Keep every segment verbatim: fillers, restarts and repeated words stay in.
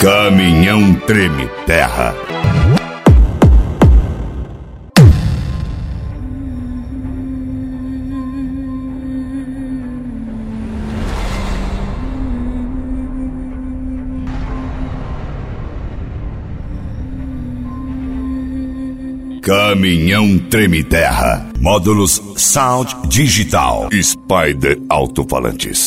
Caminhão treme terra. Caminhão treme terra. Módulos Sound Digital. Spider Alto-Falantes.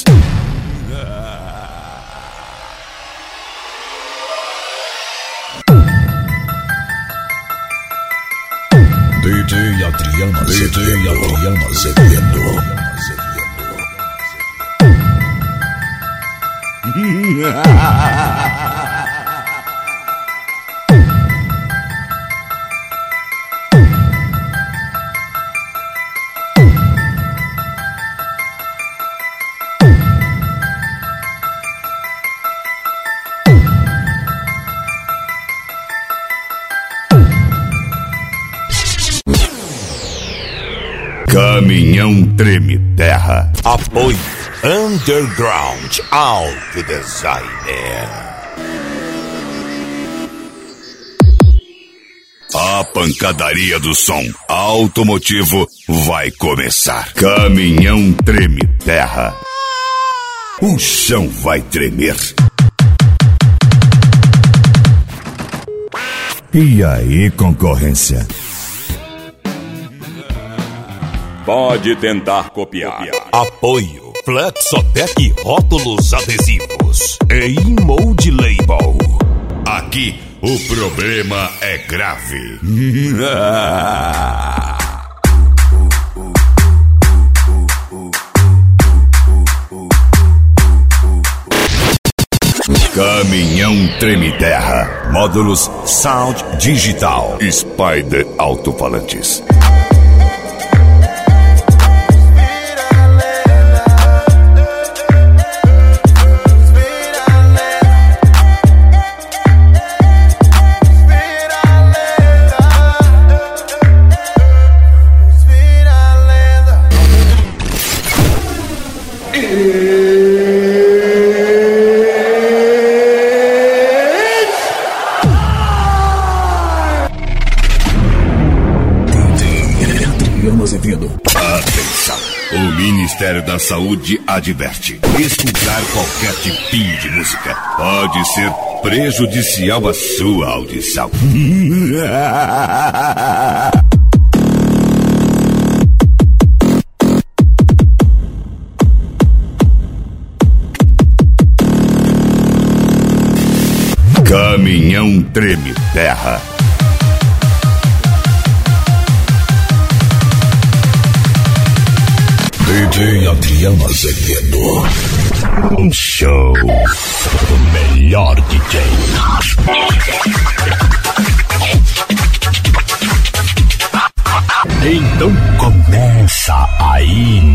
D J Adriano Azevedo. Adriano Azevedo. Caminhão treme terra. Apoio Underground Auto Designer. A pancadaria do som automotivo vai começar. Caminhão treme terra. O chão vai tremer. E aí, concorrência? Pode tentar copiar. Apoio Flexotec Rótulos Adesivos e Mold Label. Aqui o problema é grave. Caminhão treme terra. Módulos Sound Digital. Spider Alto-Falantes. Atenção! O Ministério da Saúde adverte: escutar qualquer tipinho de música pode ser prejudicial à sua audição. Caminhão treme terra. D J Adriano Azevedo. Um show do melhor D J. Então começa aí.